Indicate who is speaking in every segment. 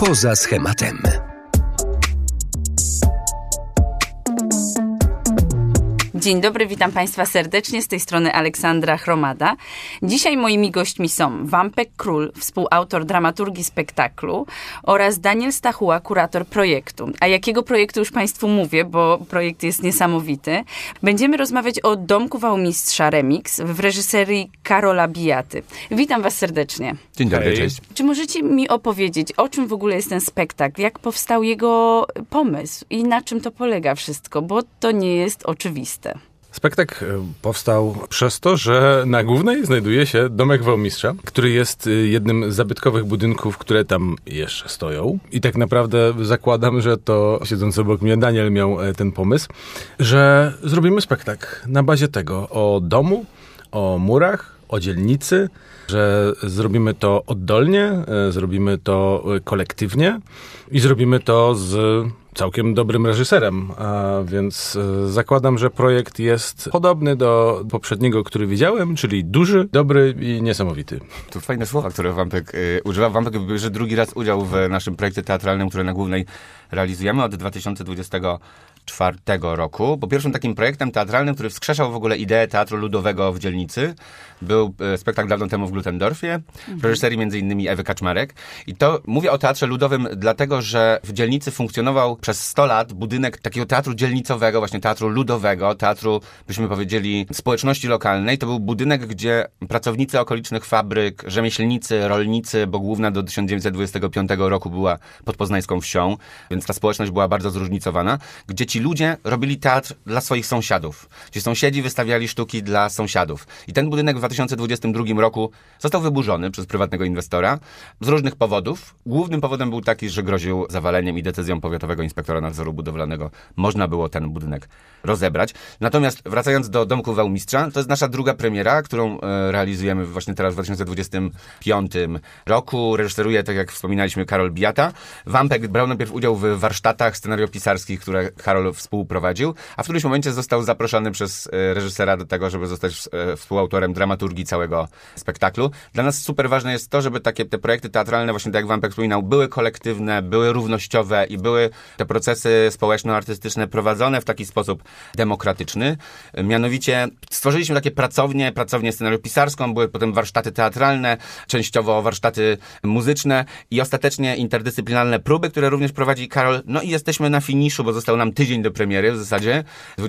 Speaker 1: Poza schematem.
Speaker 2: Dzień dobry, witam Państwa serdecznie, z tej strony Aleksandra Chromada. Dzisiaj moimi gośćmi są Wampek Król, współautor dramaturgii spektaklu, oraz Daniel Stachuła, kurator projektu. A jakiego projektu już Państwu mówię, bo projekt jest niesamowity. Będziemy rozmawiać o Domku Wałmistrza Remix w reżyserii Karola Bijaty. Witam Was serdecznie.
Speaker 3: Dzień dobry, cześć.
Speaker 2: Czy możecie mi opowiedzieć, o czym w ogóle jest ten spektakl? Jak powstał jego pomysł i na czym to polega wszystko? Bo to nie jest oczywiste.
Speaker 3: Spektakl powstał przez to, że na Głównej znajduje się Domek Wałmistrza, który jest jednym z zabytkowych budynków, które tam jeszcze stoją. I tak naprawdę zakładam, że to siedzący obok mnie Daniel miał ten pomysł, że zrobimy spektakl na bazie tego o domu, o murach, o dzielnicy, że zrobimy to oddolnie, zrobimy to kolektywnie i zrobimy to z całkiem dobrym reżyserem, a więc zakładam, że projekt jest podobny do poprzedniego, który widziałem, czyli duży, dobry i niesamowity.
Speaker 4: To fajne słowa, które Wampek używa. Wampek bierze drugi raz udział w naszym projekcie teatralnym, który na Głównej realizujemy od 2024 roku. Bo pierwszym takim projektem teatralnym, który wskrzeszał w ogóle ideę teatru ludowego w dzielnicy, był spektakl dawno temu w Glutendorfie, w reżyserii m.in. Ewy Kaczmarek. I to mówię o teatrze ludowym dlatego, że w dzielnicy funkcjonował przez 100 lat budynek takiego teatru dzielnicowego, właśnie teatru ludowego, teatru, byśmy powiedzieli, społeczności lokalnej. To był budynek, gdzie pracownicy okolicznych fabryk, rzemieślnicy, rolnicy, bo Główna do 1925 roku była podpoznańską wsią, więc ta społeczność była bardzo zróżnicowana, gdzie ci ludzie robili teatr dla swoich sąsiadów. Ci sąsiedzi wystawiali sztuki dla sąsiadów. I ten budynek w 2022 roku został wyburzony przez prywatnego inwestora z różnych powodów. Głównym powodem był taki, że groził zawaleniem i decyzją powiatowego inspektora nadzoru budowlanego można było ten budynek rozebrać. Natomiast wracając do Domku Wałmistrza, to jest nasza druga premiera, którą realizujemy właśnie teraz w 2025 roku. Reżyseruje, tak jak wspominaliśmy, Karol Bijata. Wampek brał najpierw udział w warsztatach scenariopisarskich, które Karol współprowadził, a w którymś momencie został zaproszony przez reżysera do tego, żeby zostać współautorem dramaturgii całego spektaklu. Dla nas super ważne jest to, żeby te projekty teatralne, właśnie tak jak Wampek wspominał, były kolektywne, były równościowe i były te procesy społeczno-artystyczne prowadzone w taki sposób demokratyczny. Mianowicie stworzyliśmy takie pracownię scenariopisarską, były potem warsztaty teatralne, częściowo warsztaty muzyczne i ostatecznie interdyscyplinarne próby, które również prowadzi Karol. No i jesteśmy na finiszu, bo został nam tydzień do premiery w zasadzie,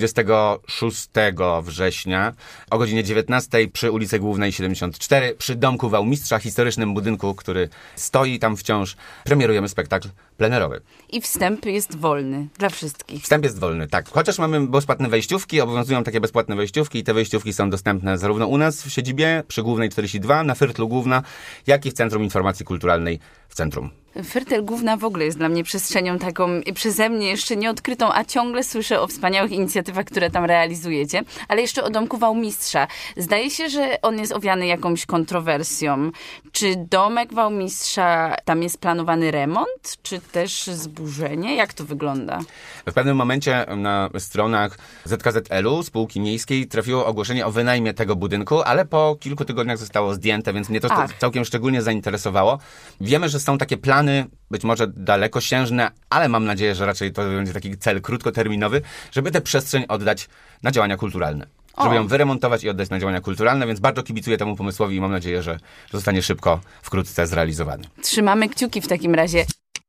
Speaker 4: 26 września o godzinie 19 przy ulicy Głównej 74, przy Domku Wałmistrza, historycznym budynku, który stoi tam wciąż. Premierujemy spektakl plenerowy.
Speaker 2: I wstęp jest wolny dla wszystkich.
Speaker 4: Wstęp jest wolny, tak. Chociaż mamy bezpłatne wejściówki, obowiązują takie bezpłatne wejściówki i te wejściówki są dostępne zarówno u nas w siedzibie przy Głównej 42, na Fyrtlu Główna, jak i w Centrum Informacji Kulturalnej w centrum.
Speaker 2: Fyrtel Główna w ogóle jest dla mnie przestrzenią taką przeze mnie jeszcze nieodkrytą, a ciągle słyszę o wspaniałych inicjatywach, które tam realizujecie. Ale jeszcze o Domku Wałmistrza. Zdaje się, że on jest owiany jakąś kontrowersją. Czy Domek Wałmistrza, tam jest planowany remont, czy też zburzenie? Jak to wygląda?
Speaker 4: W pewnym momencie na stronach ZKZL-u, spółki miejskiej, trafiło ogłoszenie o wynajmie tego budynku, ale po kilku tygodniach zostało zdjęte, więc mnie to całkiem szczególnie zainteresowało. Wiemy, że są takie plany, być może dalekosiężne, ale mam nadzieję, że raczej to będzie taki cel krótkoterminowy, żeby tę przestrzeń oddać na działania kulturalne. Żeby ją wyremontować i oddać na działania kulturalne, więc bardzo kibicuję temu pomysłowi i mam nadzieję, że zostanie szybko, wkrótce zrealizowany.
Speaker 2: Trzymamy kciuki w takim razie.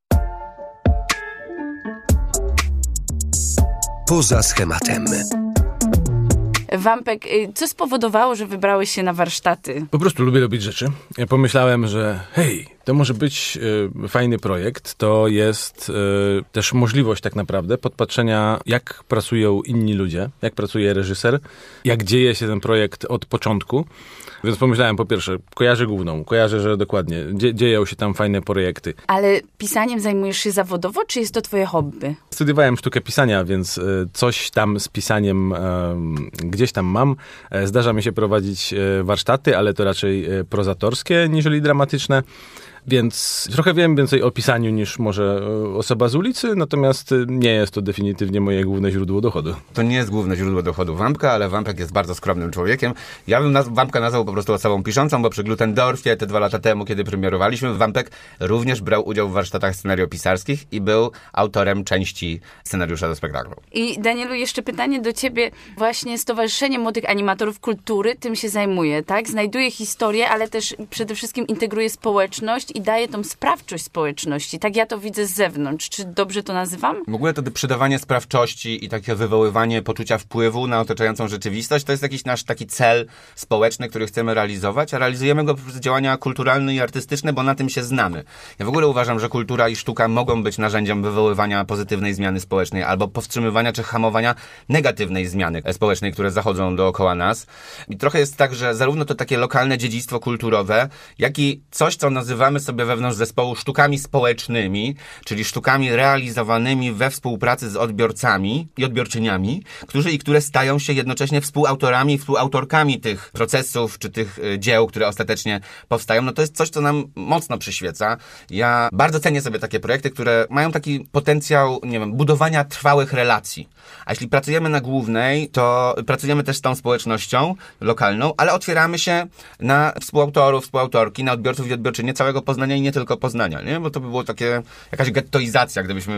Speaker 1: Poza schematem.
Speaker 2: Wampek, co spowodowało, że wybrałeś się na warsztaty?
Speaker 3: Po prostu lubię robić rzeczy. Ja pomyślałem, że to może być fajny projekt. To jest też możliwość tak naprawdę podpatrzenia, jak pracują inni ludzie, jak pracuje reżyser, jak dzieje się ten projekt od początku. Więc pomyślałem, po pierwsze, kojarzę Główną, kojarzę, że dokładnie dzieją się tam fajne projekty.
Speaker 2: Ale pisaniem zajmujesz się zawodowo, czy jest to twoje hobby?
Speaker 3: Studiowałem sztukę pisania, więc coś tam z pisaniem gdzieś tam mam. Zdarza mi się prowadzić warsztaty, ale to raczej prozatorskie niżeli dramatyczne. Więc trochę wiem więcej o pisaniu niż może osoba z ulicy, natomiast nie jest to definitywnie moje główne źródło dochodu.
Speaker 4: To nie jest główne źródło dochodu Wampka, ale Wampek jest bardzo skromnym człowiekiem. Ja bym Wampka nazwał po prostu osobą piszącą, bo przy Glutendorfie te 2 lata temu, kiedy premierowaliśmy, Wampek również brał udział w warsztatach scenariopisarskich i był autorem części scenariusza do spektaklu.
Speaker 2: I Danielu, jeszcze pytanie do ciebie. Właśnie Stowarzyszenie Młodych Animatorów Kultury tym się zajmuje, tak? Znajduje historię, ale też przede wszystkim integruje społeczność i daje tą sprawczość społeczności. Tak ja to widzę z zewnątrz. Czy dobrze to nazywam?
Speaker 4: W ogóle to przydawanie sprawczości i takie wywoływanie poczucia wpływu na otaczającą rzeczywistość to jest jakiś nasz taki cel społeczny, który chcemy realizować, a realizujemy go poprzez działania kulturalne i artystyczne, bo na tym się znamy. Ja w ogóle uważam, że kultura i sztuka mogą być narzędziem wywoływania pozytywnej zmiany społecznej albo powstrzymywania czy hamowania negatywnej zmiany społecznej, które zachodzą dookoła nas. I trochę jest tak, że zarówno to takie lokalne dziedzictwo kulturowe, jak i coś, co nazywamy sobie wewnątrz zespołu sztukami społecznymi, czyli sztukami realizowanymi we współpracy z odbiorcami i odbiorczyniami, które stają się jednocześnie współautorami i współautorkami tych procesów czy tych dzieł, które ostatecznie powstają. No to jest coś, co nam mocno przyświeca. Ja bardzo cenię sobie takie projekty, które mają taki potencjał, nie wiem, budowania trwałych relacji. A jeśli pracujemy na głównej, to pracujemy też z tą społecznością lokalną, ale otwieramy się na współautorów, współautorki, na odbiorców i odbiorczynie całego Poznania i nie tylko Poznania, nie? Bo to by było takie jakaś gettoizacja, gdybyśmy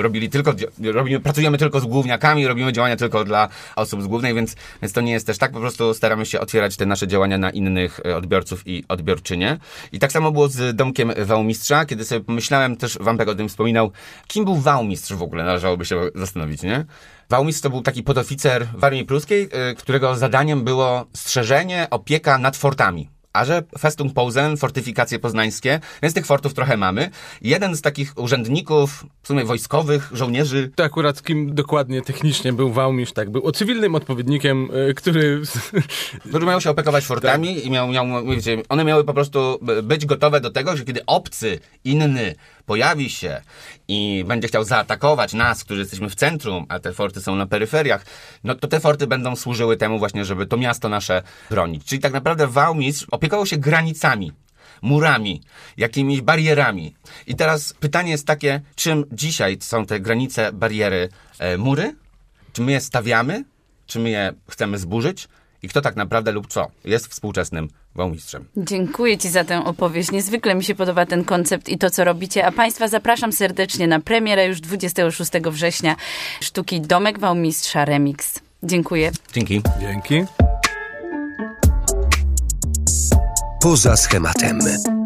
Speaker 4: pracujemy tylko z główniakami, robimy działania tylko dla osób z głównej, więc to nie jest też tak. Po prostu staramy się otwierać te nasze działania na innych odbiorców i odbiorczynie. I tak samo było z Domkiem Wałmistrza, kiedy sobie pomyślałem, też Wampek o tym wspominał, kim był Wałmistrz w ogóle, należałoby się zastanowić, nie? Wałmistrz to był taki podoficer w armii pruskiej, którego zadaniem było strzeżenie, opieka nad fortami. A że Festung Posen, fortyfikacje poznańskie, więc tych fortów trochę mamy. Jeden z takich urzędników, w sumie wojskowych, żołnierzy...
Speaker 3: To akurat kim dokładnie technicznie był Wałmistrz, tak, był cywilnym odpowiednikiem, który
Speaker 4: miał się opiekować fortami tak. I wiecie, one miały po prostu być gotowe do tego, że kiedy obcy, inny pojawi się i będzie chciał zaatakować nas, którzy jesteśmy w centrum, a te forty są na peryferiach, no to te forty będą służyły temu właśnie, żeby to miasto nasze bronić. Czyli tak naprawdę Wałmistrz opiekował się granicami, murami, jakimiś barierami. I teraz pytanie jest takie, czym dzisiaj są te granice, bariery, mury? Czy my je stawiamy? Czy my je chcemy zburzyć? I kto tak naprawdę lub co jest współczesnym Wałmistrzem?
Speaker 2: Dziękuję ci za tę opowieść. Niezwykle mi się podoba ten koncept i to, co robicie. A państwa zapraszam serdecznie na premierę już 26 września sztuki Domek Wałmistrza Remix. Dziękuję.
Speaker 4: Dzięki.
Speaker 3: Dzięki.
Speaker 1: Poza schematem.